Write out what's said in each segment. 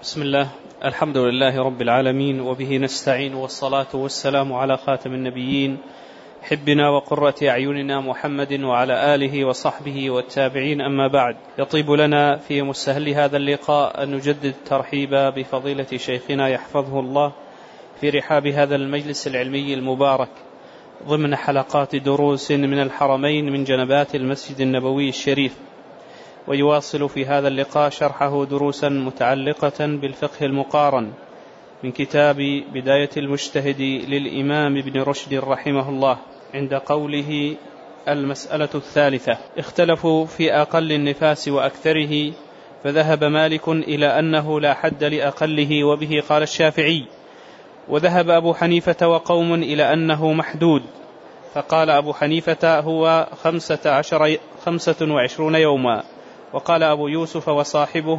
بسم الله، الحمد لله رب العالمين، وبه نستعين، والصلاة والسلام على خاتم النبيين حبنا وقرة أعيننا محمد وعلى آله وصحبه والتابعين. أما بعد، يطيب لنا في مستهل هذا اللقاء أن نجدد الترحيب بفضيلة شيخنا يحفظه الله في رحاب هذا المجلس العلمي المبارك ضمن حلقات دروس من الحرمين من جنبات المسجد النبوي الشريف، ويواصل في هذا اللقاء شرحه دروسا متعلقة بالفقه المقارن من كتاب بداية المجتهد للإمام ابن رشد رحمه الله، عند قوله: المسألة الثالثة. اختلفوا في أقل النفاس وأكثره، فذهب مالك إلى أنه لا حد لأقله، وبه قال الشافعي. وذهب أبو حنيفة وقوم إلى أنه محدود، فقال أبو حنيفة: هو 25 يوما، وقال أبو يوسف وصاحبه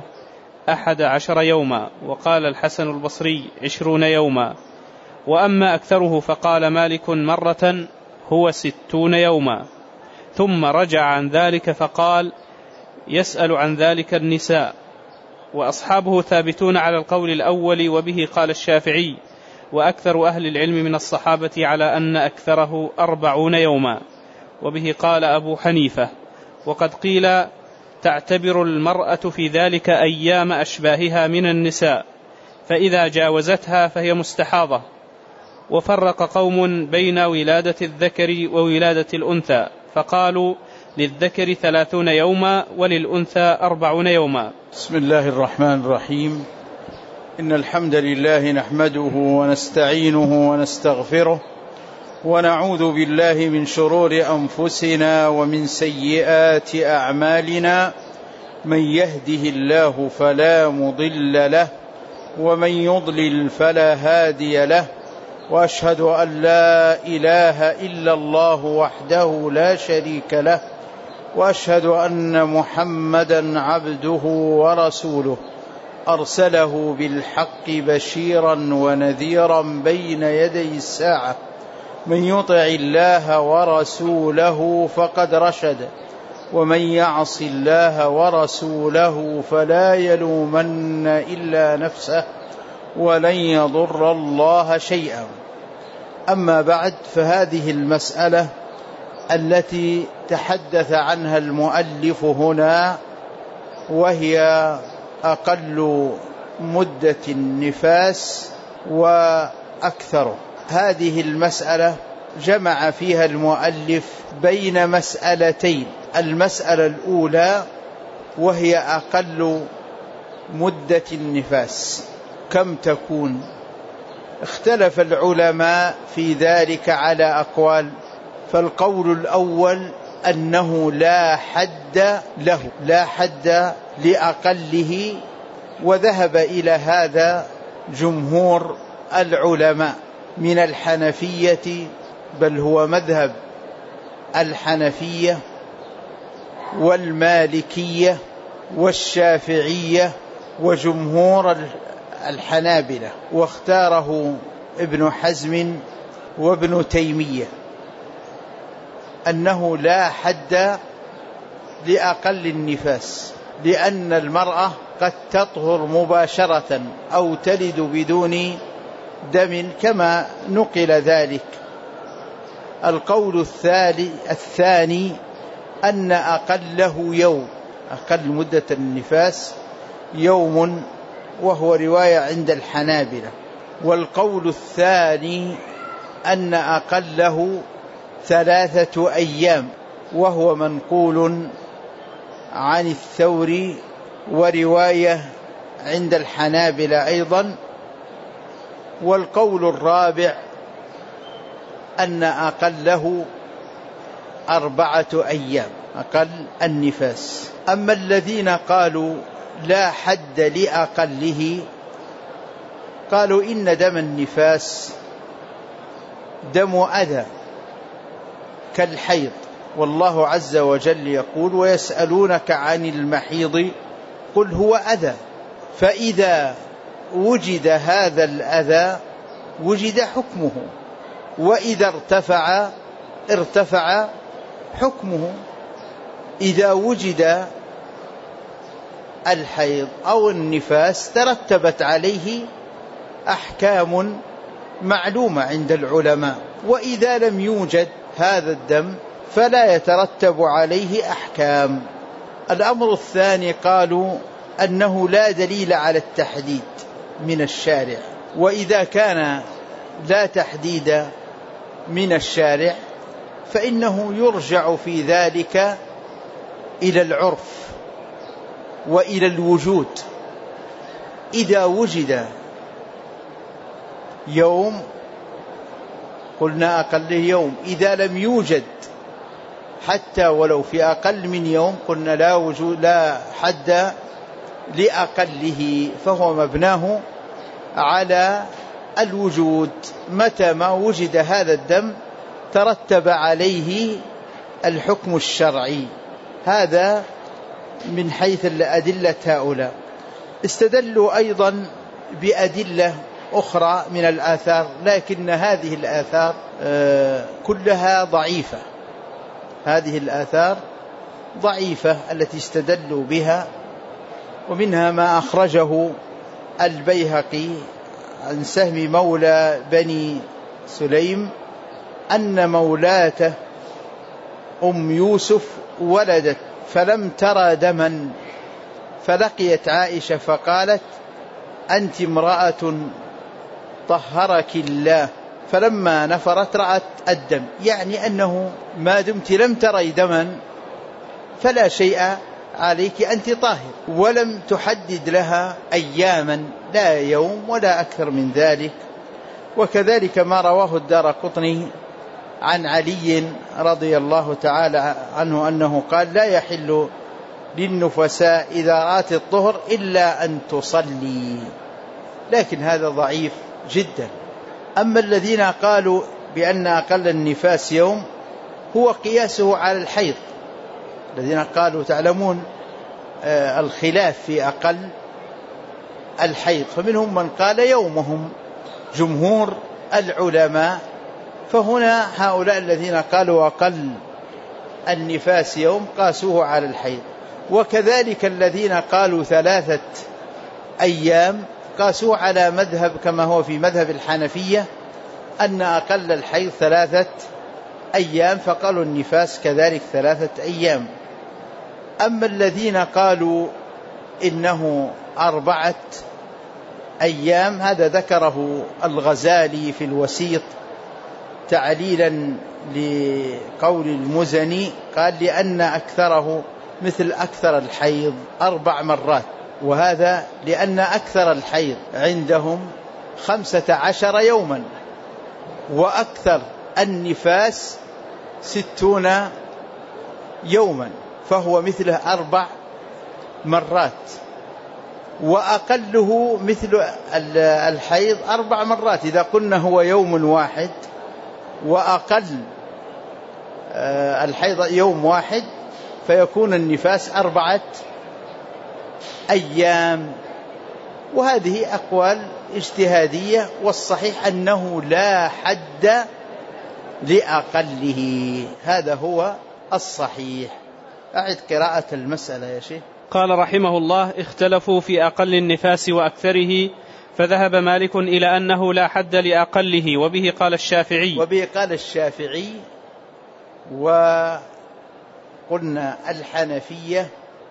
11 يوما، وقال الحسن البصري 20 يوما. وأما أكثره فقال مالك مرة هو 60 يوما، ثم رجع عن ذلك فقال: يسأل عن ذلك النساء. وأصحابه ثابتون على القول الأول، وبه قال الشافعي. وأكثر أهل العلم من الصحابة على أن أكثره 40 يوما، وبه قال أبو حنيفة. وقد قيل: تعتبر المرأة في ذلك أيام أشباهها من النساء، فإذا جاوزتها فهي مستحاضة. وفرق قوم بين ولادة الذكر وولادة الأنثى، فقالوا: للذكر 30 يوما وللأنثى 40 يوما. بسم الله الرحمن الرحيم. إن الحمد لله نحمده ونستعينه ونستغفره، ونعوذ بالله من شرور أنفسنا ومن سيئات أعمالنا. من يهده الله فلا مضل له، ومن يضلل فلا هادي له. وأشهد أن لا إله إلا الله وحده لا شريك له، وأشهد أن محمدا عبده ورسوله، أرسله بالحق بشيرا ونذيرا بين يدي الساعة. من يطع الله ورسوله فقد رشد، ومن يعص الله ورسوله فلا يلومن إلا نفسه ولن يضر الله شيئا. أما بعد، فهذه المسألة التي تحدث عنها المؤلف هنا، وهي أقل مدة النفاس وأكثره. هذه المسألة جمع فيها المؤلف بين مسألتين. المسألة الأولى وهي أقل مدة النفاس، كم تكون؟ اختلف العلماء في ذلك على أقوال. فالقول الأول أنه لا حد له، لا حد لأقله، وذهب إلى هذا جمهور العلماء من الحنفية، بل هو مذهب الحنفية والمالكية والشافعية وجمهور الحنابلة، واختاره ابن حزم وابن تيمية، أنه لا حد لأقل النفاس، لأن المرأة قد تطهر مباشرة أو تلد بدون دم كما نقل ذلك. القول الثاني أن أقله يوم، أقل مدة النفاس يوم، وهو رواية عند الحنابلة. والقول الثاني أن أقله 3 أيام، وهو منقول عن الثوري، ورواية عند الحنابلة أيضا. والقول الرابع أن أقله 4 أيام، أقل النفاس. أما الذين قالوا لا حد لأقله، قالوا إن دم النفاس دم أذى كالحيض، والله عز وجل يقول: ويسألونك عن المحيض قل هو أذى. فإذا وجد هذا الأذى وجد حكمه، وإذا ارتفع حكمه. إذا وجد الحيض أو النفاس ترتبت عليه أحكام معلومة عند العلماء، وإذا لم يوجد هذا الدم فلا يترتب عليه أحكام. الأمر الثاني قالوا أنه لا دليل على التحديد من الشارع، وإذا كان لا تحديد من الشارع فإنه يرجع في ذلك إلى العرف وإلى الوجود. إذا وجد يوم قلنا أقل يوم، إذا لم يوجد حتى ولو في أقل من يوم قلنا لا حد لأقله، فهو مبناه على الوجود. متى ما وجد هذا الدم ترتب عليه الحكم الشرعي. هذا من حيث الأدلة. هؤلاء استدلوا أيضا بأدلة أخرى من الآثار، لكن هذه الآثار كلها ضعيفة. هذه الآثار ضعيفة التي استدلوا بها، ومنها ما أخرجه البيهقي عن سهم مولى بني سليم أن مولاته أم يوسف ولدت فلم ترى دما، فلقيت عائشة فقالت: أنت امرأة طهرك الله، فلما نفرت رأت الدم، يعني أنه ما دمت لم تري دما فلا شيء عليك، أنت طاهر. ولم تحدد لها أياما، لا يوم ولا أكثر من ذلك. وكذلك ما رواه الدارقطني عن علي رضي الله تعالى عنه أنه قال: لا يحل للنفساء إذا رأت الطهر إلا أن تصلي. لكن هذا ضعيف جدا. أما الذين قالوا بأن أقل النفاس يوم هو قياسه على الحيض. الذين قالوا تعلمون الخلاف في أقل الحيض، فمنهم من قال يومهم جمهور العلماء. فهنا هؤلاء الذين قالوا أقل النفاس يوم قاسوه على الحيض. وكذلك الذين قالوا 3 أيام قاسوه على مذهب كما هو في مذهب الحنفية أن أقل الحيض 3 أيام، فقالوا النفاس كذلك 3 أيام. أما الذين قالوا إنه 4 أيام هذا ذكره الغزالي في الوسيط تعليلا لقول المزني، قال: لأن أكثره مثل أكثر الحيض 4 مرات، وهذا لأن أكثر الحيض عندهم 15 يوما، وأكثر النفاس 60 يوما، فهو مثله 4 مرات، وأقله مثل الحيض 4 مرات. إذا قلنا هو يوم واحد وأقل الحيض يوم واحد فيكون النفاس 4 أيام. وهذه أقوال اجتهادية، والصحيح أنه لا حد لأقله. هذا هو الصحيح. أعد قراءة المسألة يا شيخ. قال رحمه الله: اختلفوا في أقل النفاس وأكثره، فذهب مالك إلى أنه لا حد لأقله، وبه قال الشافعي. وقلنا الحنفية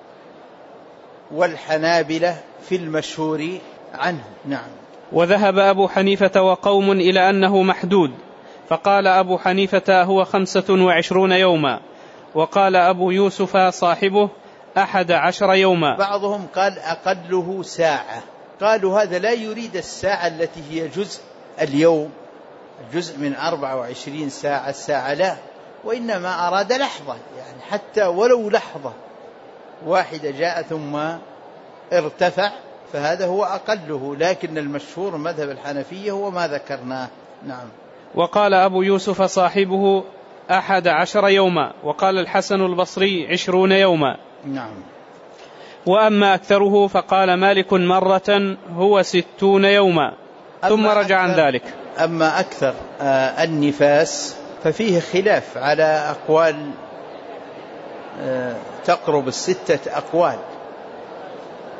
والحنابلة في المشهور عنه. نعم. وذهب أبو حنيفة وقوم إلى أنه محدود، فقال أبو حنيفة: هو 25 يوما، وقال أبو يوسف صاحبه: 11 يوما. بعضهم قال أقله ساعة. قالوا هذا لا يريد الساعة التي هي جزء اليوم، الجزء من 24 ساعة، الساعة لا، وإنما أراد لحظة، يعني حتى ولو لحظة واحدة جاء ثم ارتفع، فهذا هو أقله. لكن المشهور مذهب الحنفية هو ما ذكرناه. نعم. وقال أبو يوسف صاحبه: 11 يوما، وقال الحسن البصري: 20 يوما. نعم. وأما أكثره فقال مالك مرة: هو 60 يوما، ثم رجع عن ذلك. أما أكثر النفاس ففيه خلاف على أقوال تقرب 6 أقوال.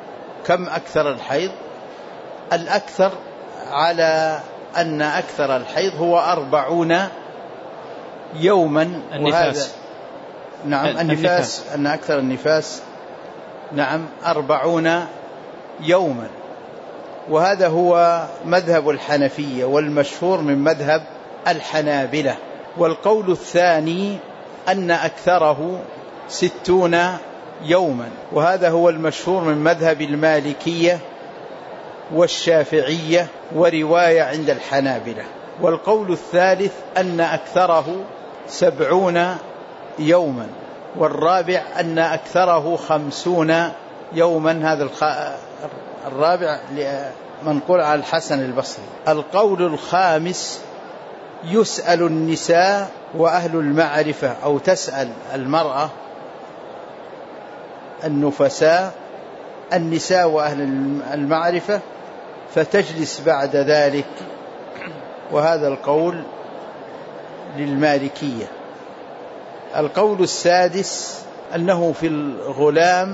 كم أكثر الحيض؟ الأكثر على أن أكثر الحيض هو 40 يوما. النفاس. نعم النفاس، أن أكثر النفاس 40 يوما، وهذا هو مذهب الحنفية والمشهور من مذهب الحنابلة. والقول الثاني أن أكثره 60 يوما، وهذا هو المشهور من مذهب المالكية والشافعية ورواية عند الحنابلة. والقول الثالث أن أكثره 70 يوما، والرابع أن أكثره 50 يوما، هذا الرابع منقول على الحسن البصري. القول الخامس يسأل النساء وأهل المعرفة، أو تسأل المرأة النفساء النساء وأهل المعرفة فتجلس بعد ذلك، وهذا القول للمالكية. القول السادس أنه في الغلام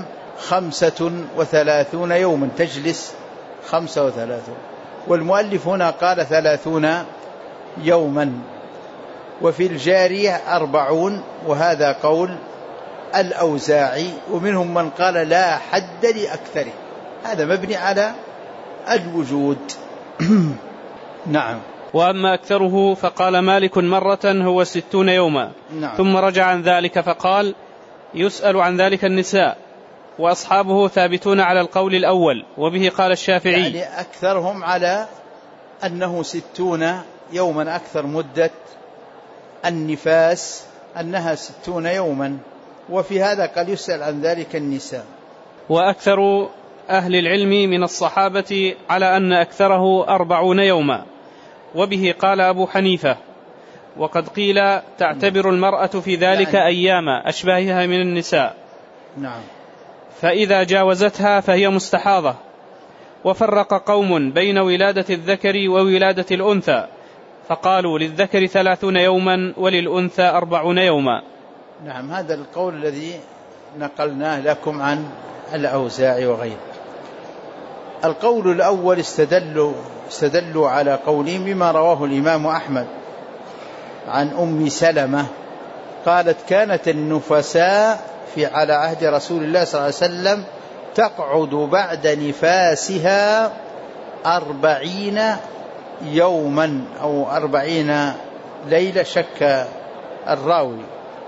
35 يوما، تجلس 35، والمؤلف هنا قال 30 يوما. وفي الجارية 40، وهذا قول الأوزاعي، ومنهم من قال لا حد لأكثره، هذا مبني على الوجود. نعم. وأما أكثره فقال مالك مرة هو 60 يوما. نعم. ثم رجع عن ذلك فقال يسأل عن ذلك النساء، وأصحابه ثابتون على القول الأول، وبه قال الشافعي. يعني أكثرهم على أنه 60 يوما، أكثر مدة النفاس أنها 60 يوما، وفي هذا قال يسأل عن ذلك النساء. وأكثر أهل العلم من الصحابة على أن أكثره 40 يوما، وبه قال أبو حنيفة. وقد قيل تعتبر المرأة في ذلك أيام أشباهها من النساء. نعم. فإذا جاوزتها فهي مستحاضة. وفرق قوم بين ولادة الذكر وولادة الأنثى، فقالوا للذكر 30 يوما وللأنثى 40 يوما. نعم، هذا القول الذي نقلناه لكم عن الأوزاعي وغيره. القول الأول استدلوا على قولهم بما رواه الإمام أحمد عن أم سلمة قالت كانت النفساء على عهد رسول الله صلى الله عليه وسلم تقعد بعد نفاسها 40 يوما أو 40 ليلة، شك الراوي،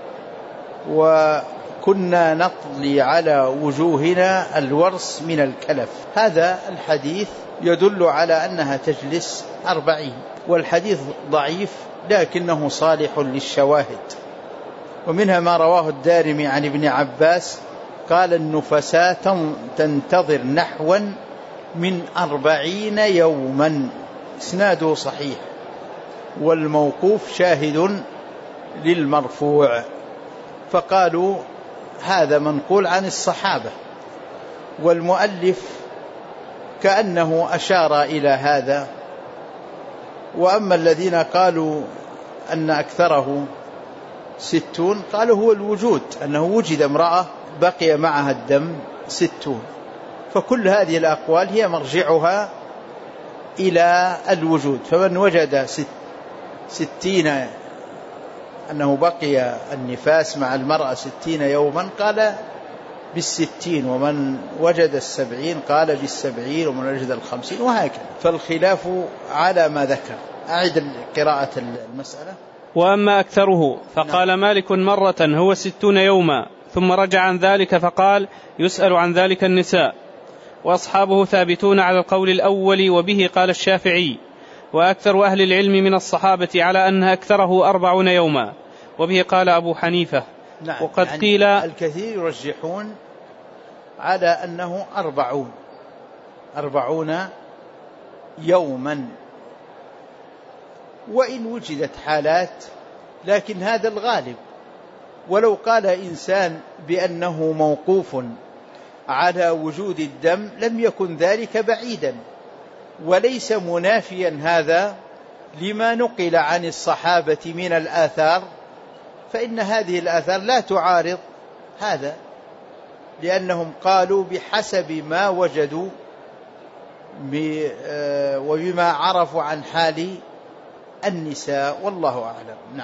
وكنا نطلي على وجوهنا الورس من الكلف. هذا الحديث يدل على أنها تجلس 40، والحديث ضعيف لكنه صالح للشواهد. ومنها ما رواه الدارمي عن ابن عباس قال النفساء تنتظر نحوا من 40 يوما، إسناده صحيح، والموقوف شاهد للمرفوع. فقالوا هذا منقول عن الصحابة، والمؤلف كأنه أشار إلى هذا. وأما الذين قالوا أن أكثره 60 قالوا هو الوجود، أنه وجد امرأة بقي معها الدم 60. فكل هذه الأقوال هي مرجعها إلى الوجود. فمن وجد 60 أنه بقي النفاس مع المرأة 60 يوما قال بال60، ومن وجد 70 قال بال70، ومن وجد 50، وهكذا. فالخلاف على ما ذكر. أعد قراءة المسألة. وأما أكثره فقال مالك مرة هو 60 يوما، ثم رجع عن ذلك فقال يسأل عن ذلك النساء، وأصحابه ثابتون على القول الأول، وبه قال الشافعي. وأكثر أهل العلم من الصحابة على أن أكثره 40 يوما، وبه قال أبو حنيفة. نعم. وقد يعني قيل الكثير يرجحون على أنه 40 يوما، وإن وجدت حالات، لكن هذا الغالب. ولو قال إنسان بأنه موقوف على وجود الدم لم يكن ذلك بعيدا، وليس منافيا هذا لما نقل عن الصحابة من الآثار، فإن هذه الآثار لا تعارض هذا. لأنهم قالوا بحسب ما وجدوا وبما عرفوا عن حال النساء، والله أعلم. نعم.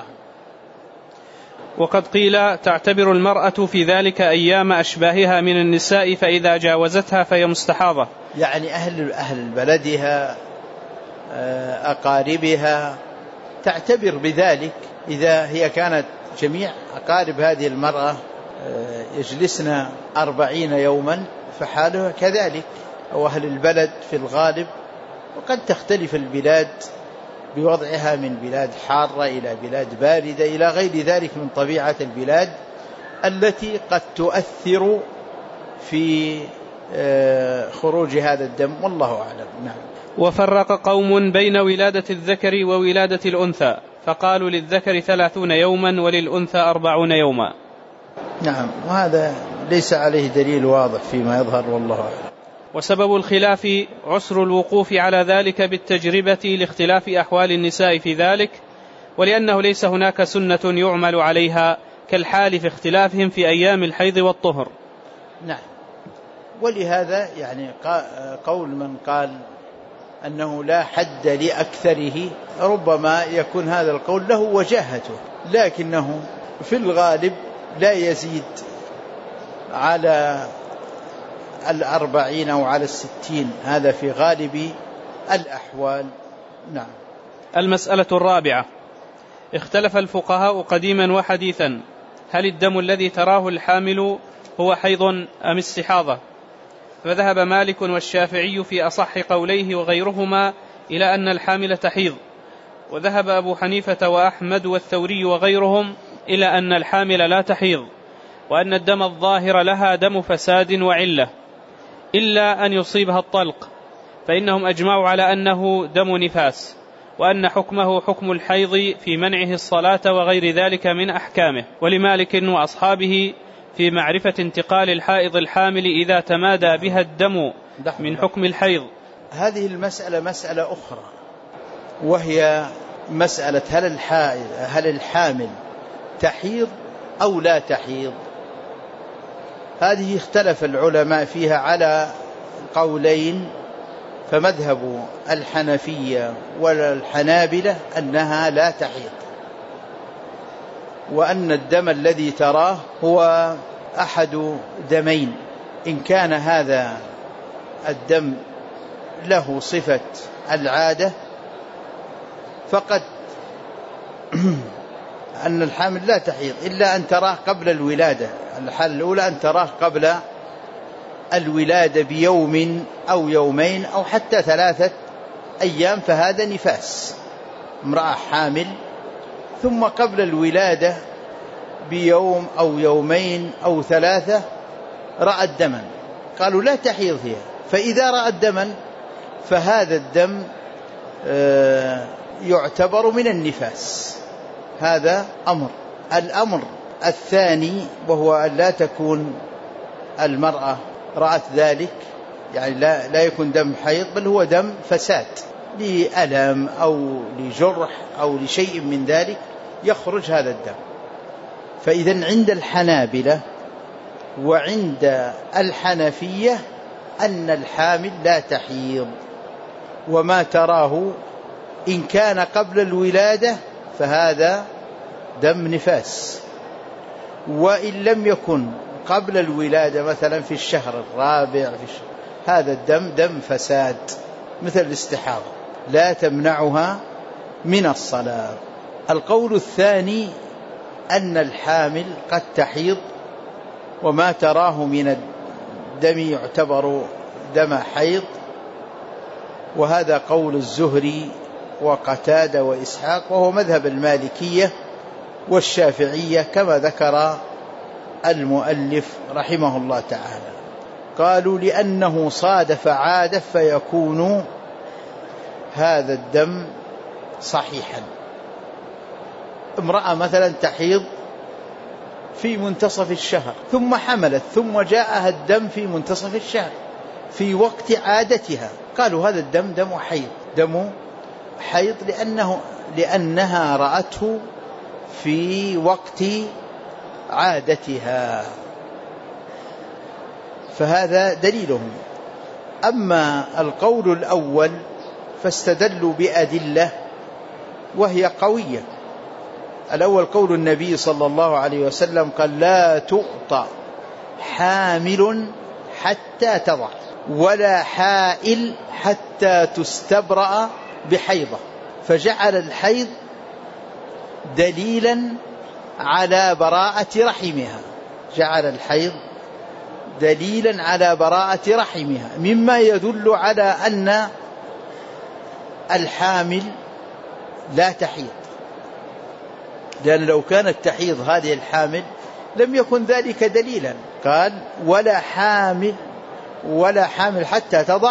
وقد قيل تعتبر المرأة في ذلك أيام أشباهها من النساء، فإذا جاوزتها فهي مستحاضة. يعني أهل بلدها، أقاربها، تعتبر بذلك. إذا هي كانت جميع أقارب هذه المرأة يجلسن 40 يوما فحالها كذلك، أو أهل البلد في الغالب. وقد تختلف البلاد بوضعها من بلاد حارة إلى بلاد باردة إلى غير ذلك من طبيعة البلاد التي قد تؤثر في خروج هذا الدم، والله أعلم. نعم. وفرق قوم بين ولادة الذكر وولادة الأنثى، فقالوا للذكر 30 يوما وللأنثى 40 يوما. نعم، وهذا ليس عليه دليل واضح فيما يظهر، والله أعلم. وسبب الخلاف عسر الوقوف على ذلك بالتجربة لاختلاف أحوال النساء في ذلك، ولأنه ليس هناك سنة يعمل عليها كالحال في اختلافهم في أيام الحيض والطهر. نعم. ولهذا يعني قول من قال أنه لا حد لأكثره ربما يكون هذا القول له وجاهته، لكنه في الغالب لا يزيد على 40 أو على 60، هذا في غالب الأحوال. نعم. المسألة الرابعة: اختلف الفقهاء قديما وحديثا، هل الدم الذي تراه الحامل هو حيض أم استحاضة؟ فذهب مالك والشافعي في أصح قوليه وغيرهما إلى أن الحامل تحيض، وذهب أبو حنيفة وأحمد والثوري وغيرهم إلى أن الحامل لا تحيض، وأن الدم الظاهر لها دم فساد وعلة، إلا أن يصيبها الطلق، فإنهم أجمعوا على أنه دم نفاس، وأن حكمه حكم الحيض في منعه الصلاة وغير ذلك من أحكامه. ولمالك وأصحابه في معرفة انتقال الحائض الحامل إذا تمادى بها الدم من حكم الحيض. هذه المسألة مسألة أخرى، وهي مسألة هل الحامل تحيض أو لا تحيض. هذه اختلف العلماء فيها على قولين، فمذهب الحنفية والحنابلة أنها لا تحيض، وأن الدم الذي تراه هو أحد دمين: إن كان هذا الدم له صفة العادة فقد أن الحامل لا تحيض إلا أن تراه قبل الولادة. الحالة الأولى أن تراه قبل الولادة بيوم أو يومين أو حتى 3 أيام، فهذا نفاس. امرأة حامل ثم قبل الولادة بيوم أو يومين أو 3 رأت دما، قالوا لا تحيض هي. فإذا رأت دما فهذا الدم يعتبر من النفاس. هذا أمر. الأمر الثاني وهو أن لا تكون المرأة رأت ذلك، يعني لا يكون دم حيض، بل هو دم فساد لألم أو لجرح أو لشيء من ذلك يخرج هذا الدم. فإذا عند الحنابلة وعند الحنفية أن الحامل لا تحيض، وما تراه إن كان قبل الولادة فهذا دم نفاس، وإن لم يكن قبل الولادة مثلا في الشهر الرابع هذا الدم دم فساد مثل الاستحاضة، لا تمنعها من الصلاة. القول الثاني أن الحامل قد تحيض وما تراه من الدم يعتبر دم حيض، وهذا قول الزهري وقتادة وإسحاق، وهو مذهب المالكية والشافعية كما ذكر المؤلف رحمه الله تعالى. قالوا لأنه صادف عادة فيكون هذا الدم صحيحا. امرأة مثلا تحيض في منتصف الشهر ثم حملت ثم جاءها الدم في منتصف الشهر في وقت عادتها، قالوا هذا الدم دم حيض لأنها رأته في وقت عادتها. فهذا دليلهم. أما القول الأول فاستدلوا بأدلة وهي قوية. الأول قول النبي صلى الله عليه وسلم قال: لا تؤطى حامل حتى تضع، ولا حائل حتى تستبرأ بحيضة. فجعل الحيض دليلا على براءة رحمها، جعل الحيض دليلا على براءة رحمها، مما يدل على أن الحامل لا تحيض، لأن لو كانت تحيض هذه الحامل لم يكن ذلك دليلا. قال: ولا حامل حتى تضع،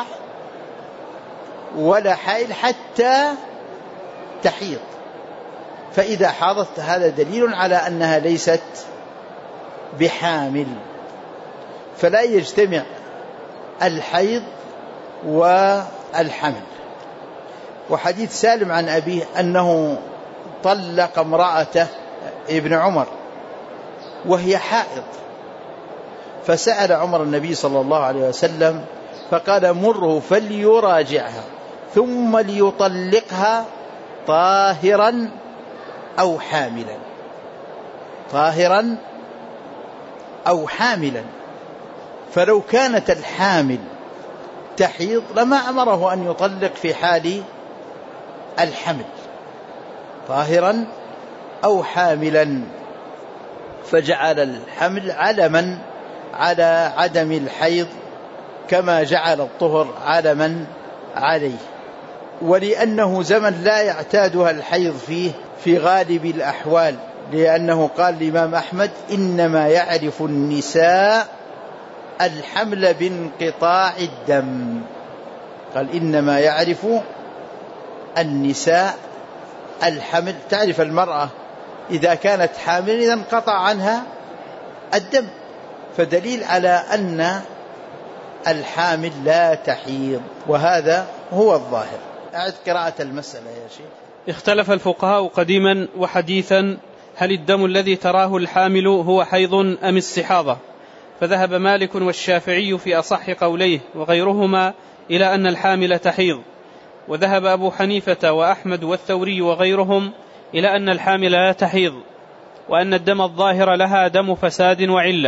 ولا حائل حتى تحيض. فإذا حاضت هذا دليل على أنها ليست بحامل، فلا يجتمع الحيض والحمل. وحديث سالم عن أبيه أنه طلق امرأته ابن عمر وهي حائض، فسأل عمر النبي صلى الله عليه وسلم فقال: مره فليراجعها ثم ليطلقها طاهرا أو حاملا، طاهرا أو حاملا. فلو كانت الحامل تحيض لما أمره أن يطلق في حال الحمل، طاهرا أو حاملا، فجعل الحمل علما على عدم الحيض كما جعل الطهر علما عليه. ولأنه زمن لا يعتادها الحيض فيه في غالب الأحوال، لأنه قال الإمام أحمد: إنما يعرف النساء الحمل بانقطاع الدم. قال: إنما يعرف النساء الحمل، تعرف المرأة إذا كانت حامل إذا انقطع عنها الدم، فدليل على أن الحامل لا تحيض، وهذا هو الظاهر. أعد قراءة المسألة يا شيخ. اختلف الفقهاء قديما وحديثا هل الدم الذي تراه الحامل هو حيض أم استحاضة، فذهب مالك والشافعي في أصح قوليه وغيرهما إلى أن الحامل تحيض، وذهب أبو حنيفة وأحمد والثوري وغيرهم إلى أن الحامل لا تحيض، وأن الدم الظاهر لها دم فساد وعلة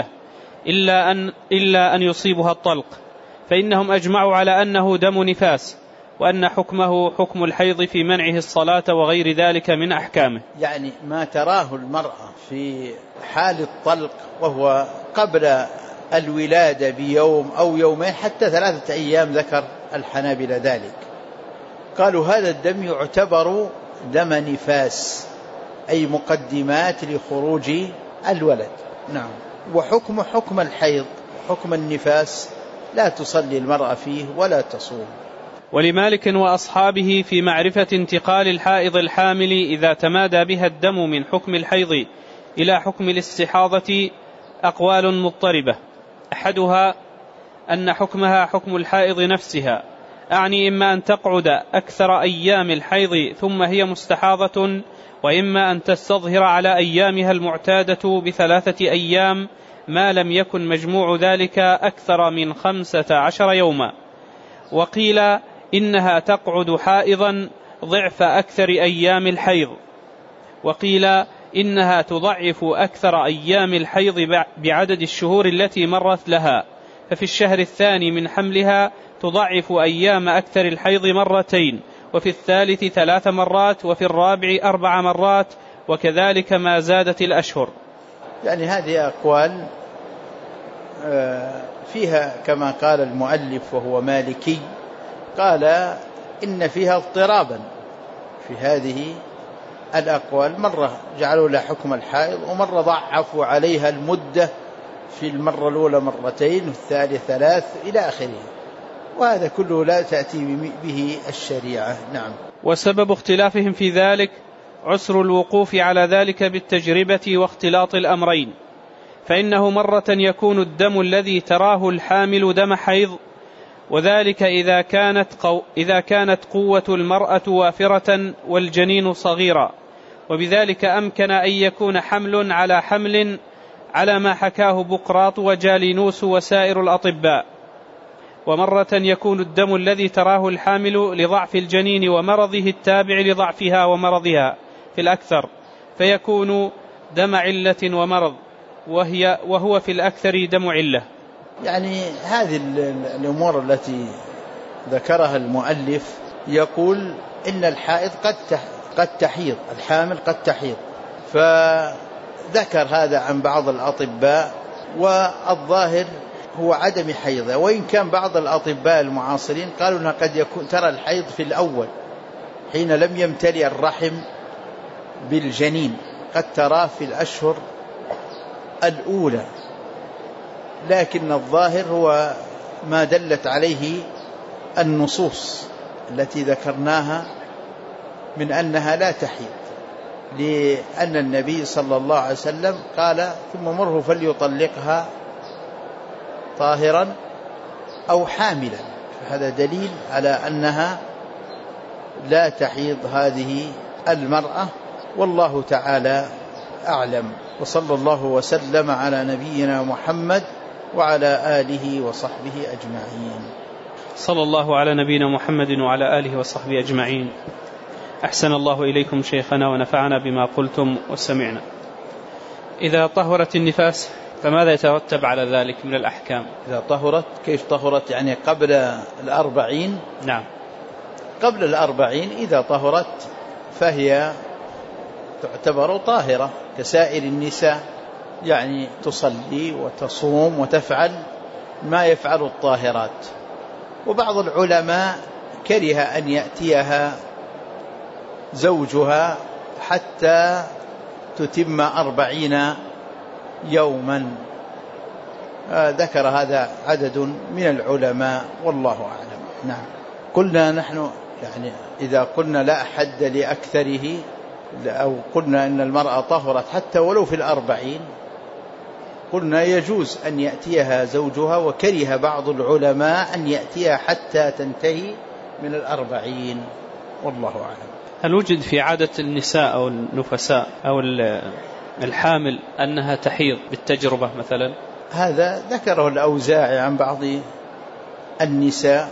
إلا أن يصيبها الطلق، فإنهم أجمعوا على أنه دم نفاس، وأن حكمه حكم الحيض في منعه الصلاة وغير ذلك من أحكامه. يعني ما تراه المرأة في حال الطلق وهو قبل الولادة بيوم أو يومين حتى 3 أيام، ذكر الحنابلة ذلك، قالوا هذا الدم يعتبر دم نفاس، أي مقدمات لخروج الولد. نعم. وحكم حكم الحيض حكم النفاس، لا تصلي المرأة فيه ولا تصوم. ولمالك وأصحابه في معرفة انتقال الحائض الحامل إذا تمادى بها الدم من حكم الحيض إلى حكم الاستحاضة أقوال مضطربة، أحدها أن حكمها حكم الحائض نفسها، أعني إما أن تقعد أكثر أيام الحيض ثم هي مستحاضة، وإما أن تستظهر على أيامها المعتادة ب3 أيام ما لم يكن مجموع ذلك أكثر من 15 يوما. وقيل إنها تقعد حائضا ضعف أكثر أيام الحيض، وقيل إنها تضعف أكثر أيام الحيض بعدد الشهور التي مرت لها، ففي الشهر الثاني من حملها تضعف أيام أكثر الحيض 2 مرات، وفي الثالث 3 مرات، وفي الرابع 4 مرات، وكذلك ما زادت الأشهر. يعني هذه أقوال فيها كما قال المؤلف وهو مالكي، قال إن فيها اضطرابا في هذه الأقوال، مرة جعلوا لها حكم الحائض، ومرة ضعفوا عليها المدة، في المرة الأولى 2 مرات والثالث 3 إلى آخره، وهذا كله لا تأتي به الشريعة. نعم. وسبب اختلافهم في ذلك عسر الوقوف على ذلك بالتجربة واختلاط الأمرين، فإنه مرة يكون الدم الذي تراه الحامل دم حيض، وذلك إذا كانت قوة المرأة وافرة والجنين صغيرا، وبذلك أمكن أن يكون حمل على حمل على ما حكاه بقراط وجالينوس وسائر الأطباء. ومرة يكون الدم الذي تراه الحامل لضعف الجنين ومرضه التابع لضعفها ومرضها في الأكثر، فيكون دم علة ومرض، وهو في الأكثر دم علة. يعني هذه الأمور التي ذكرها المؤلف، يقول إن الحائض قد تحيض، الحامل قد تحيض، فذكر هذا عن بعض الأطباء، والظاهر هو عدم حيضها، وإن كان بعض الأطباء المعاصرين قالوا أنه قد يكون ترى الحيض في الأول حين لم يمتلئ الرحم بالجنين، قد تراه في الأشهر الأولى، لكن الظاهر هو ما دلت عليه النصوص التي ذكرناها من أنها لا تحيض، لأن النبي صلى الله عليه وسلم قال ثم مره فليطلقها طاهرا أو حاملا، فهذا دليل على أنها لا تحيض هذه المرأة، والله تعالى أعلم. وصلى الله وسلم على نبينا محمد وعلى آله وصحبه أجمعين. صلى الله على نبينا محمد وعلى آله وصحبه أجمعين. أحسن الله إليكم شيخنا ونفعنا بما قلتم وسمعنا. إذا طهرت النفاس فماذا يترتب على ذلك من الأحكام؟ إذا طهرت، كيف طهرت؟ يعني قبل 40؟ نعم، قبل 40 إذا طهرت فهي تعتبر طاهرة كسائر النساء، يعني تصلي وتصوم وتفعل ما يفعل الطاهرات. وبعض العلماء كره أن يأتيها زوجها حتى تتم 40 يوما، ذكر هذا عدد من العلماء والله أعلم. نعم. قلنا نحن يعني إذا قلنا لا حد لأكثره، أو قلنا إن المرأة طهرت حتى ولو في 40، قلنا يجوز أن يأتيها زوجها، وكره بعض العلماء أن يأتيها حتى تنتهي من 40 والله أعلم. هل وجد في عادة النساء أو النفساء أو الحامل أنها تحيض بالتجربة مثلا؟ هذا ذكره الأوزاعي عن بعض النساء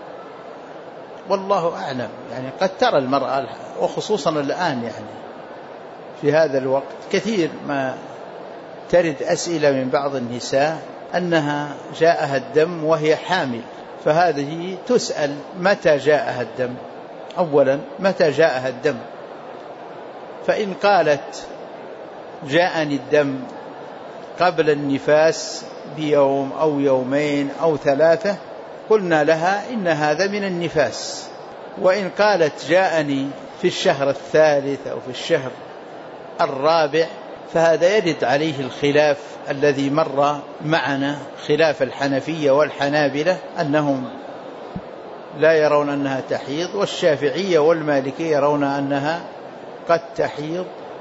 والله أعلم. يعني قد ترى المرأة، وخصوصا الآن يعني في هذا الوقت كثير ما ترد أسئلة من بعض النساء أنها جاءها الدم وهي حامل، فهذه تسأل متى جاءها الدم؟ أولا متى جاءها الدم؟ فإن قالت جاءني الدم قبل النفاس بيوم أو يومين أو 3، قلنا لها إن هذا من النفاس. وإن قالت جاءني في الشهر 3 أو في الشهر 4، فهذا يرد عليه الخلاف الذي مر معنا، خلاف الحنفية والحنابلة أنهم لا يرون أنها تحيض، والشافعية والمالكية يرون أنها قد تحيض.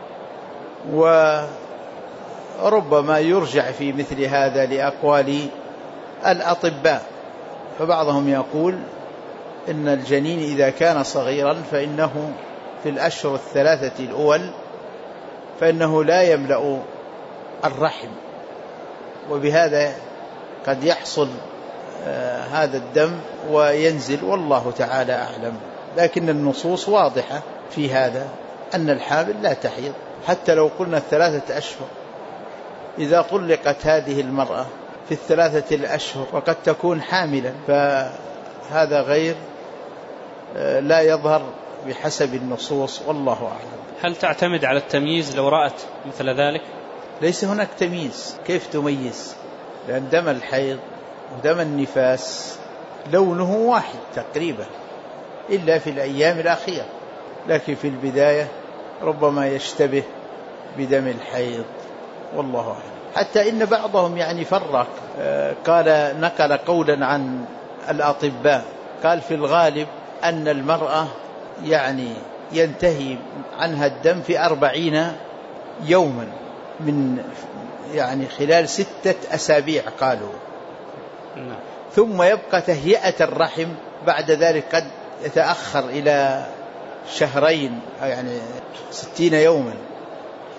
وربما يرجع في مثل هذا لأقوال الأطباء، فبعضهم يقول إن الجنين إذا كان صغيرا فإنه في الأشهر 3 الأول فإنه لا يملأ الرحم، وبهذا قد يحصل هذا الدم وينزل، والله تعالى أعلم. لكن النصوص واضحة في هذا أن الحامل لا تحيض حتى لو قلنا 3 أشهر. إذا طلقت هذه المرأة في 3 أشهر وقد تكون حاملا، فهذا غير لا يظهر بحسب النصوص والله أعلم. هل تعتمد على التمييز لو رأت مثل ذلك؟ ليس هناك تمييز، كيف تميز؟ لأن دم الحيض ودم النفاس لونه واحد تقريبا، إلا في الأيام الأخيرة، لكن في البداية ربما يشتبه بدم الحيض والله أعلم. حتى إن بعضهم يعني فرق، قال نقل قولا عن الأطباء، قال في الغالب أن المرأة يعني ينتهي عنها الدم في 40 يوما، من يعني خلال 6 أسابيع قالوا، ثم يبقى تهيئة الرحم بعد ذلك قد يتأخر إلى 2 شهرين، يعني 60 يوما.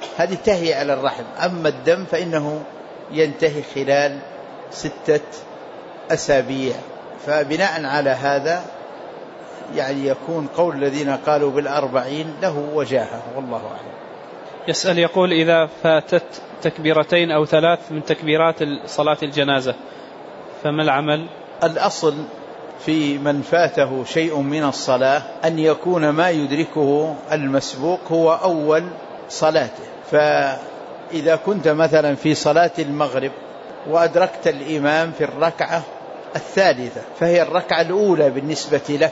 هذه تهي على الرحم. أما الدم فإنه ينتهي خلال 6 أسابيع. فبناء على هذا يعني يكون قول الذين قالوا بال40 له وجاهة، والله أعلم. يسأل يقول: إذا فاتت تكبيرتين أو 3 من تكبيرات صلاة الجنازة فما العمل؟ الأصل في من فاته شيء من الصلاة أن يكون ما يدركه المسبوق هو أول صلاته. فإذا كنت مثلا في صلاة المغرب وأدركت الإمام في الركعة 3 فهي الركعة الأولى بالنسبة لك،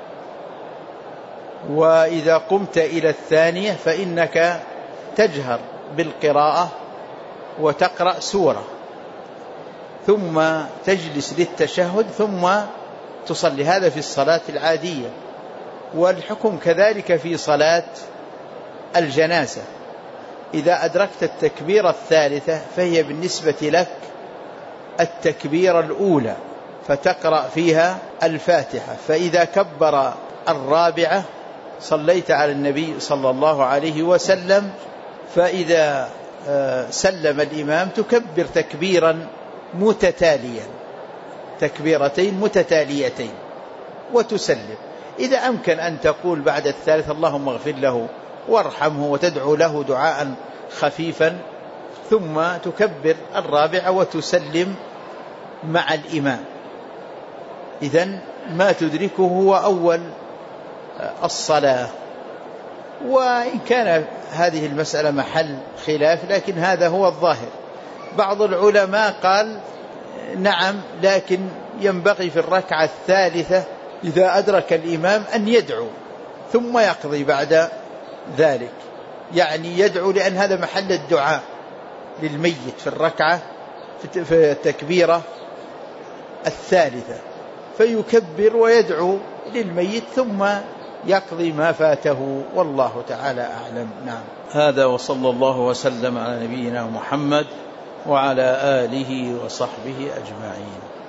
وإذا قمت إلى 2 فإنك تجهر بالقراءة وتقرأ سورة، ثم تجلس للتشهد ثم تصلي. هذا في الصلاة العادية. والحكم كذلك في صلاة الجنازة. إذا أدركت التكبيرة 3 فهي بالنسبة لك التكبيرة الأولى، فتقرأ فيها الفاتحة. فإذا كبر 4 صليت على النبي صلى الله عليه وسلم. فإذا سلم الإمام تكبر تكبيرا متتاليا، تكبيرتين متتاليتين، وتسلم. إذا أمكن أن تقول بعد 3 اللهم اغفر له وارحمه وتدعو له دعاء خفيفا، ثم تكبر 4 وتسلم مع الإمام. إذن ما تدركه هو أول الصلاة. وإن كان هذه المسألة محل خلاف لكن هذا هو الظاهر. بعض العلماء قال نعم، لكن ينبغي في الركعة 3 إذا أدرك الإمام أن يدعو ثم يقضي بعد ذلك، يعني يدعو، لأن هذا محل الدعاء للميت في الركعة في التكبيرة 3، فيكبر ويدعو للميت ثم يقضي ما فاته، والله تعالى أعلم. نعم. هذا وصلى الله وسلم على نبينا محمد وعلى آله وصحبه أجمعين.